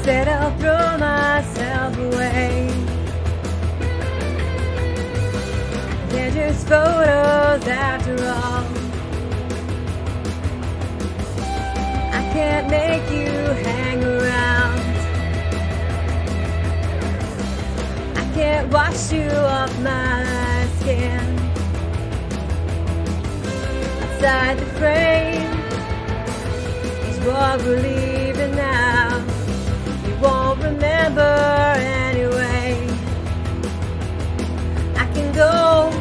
said I'll throw myself away. They're just photos after all. I can't make you hang around. I can't wash you off my skin. Outside the frame is what we're leaving now. You won't remember anyway. I can go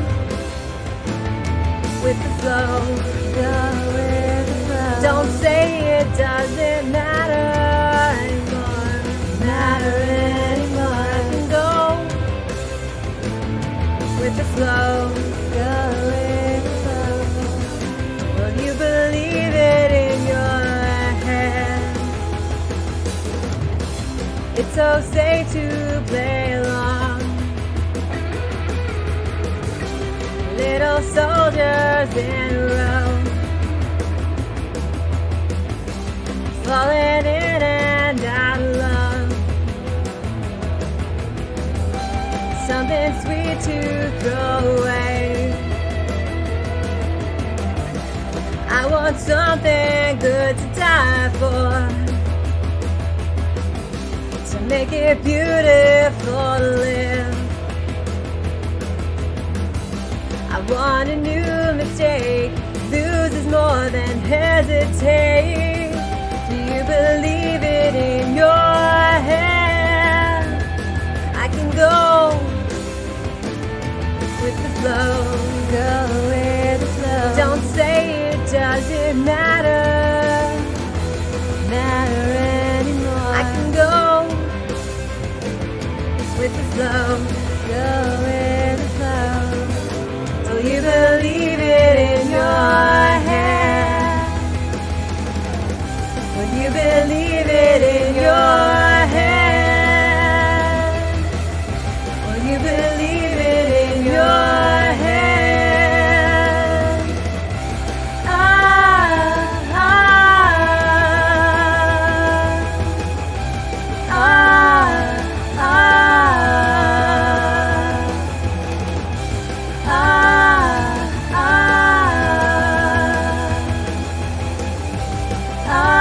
with the flow, go with the flow. Don't say it doesn't matter anymore, matter anymore. I can go with the flow, go with the flow. Will you believe it in your head? It's so safe to play along. Little soldiers in a row, falling in and out of love. Something sweet to throw away. I want something good to die for, to make it beautiful to live. I want a new mistake, lose is more than hesitate. Do you believe it in your head? I can go with the flow, go with the flow. Don't say it doesn't matter, matter anymore. I can go with the flow, go with the flow. Will you believe it in your head? Will you believe it in your head? Will you believe it in your head? Ah, ah, ah, ah, ah. Ah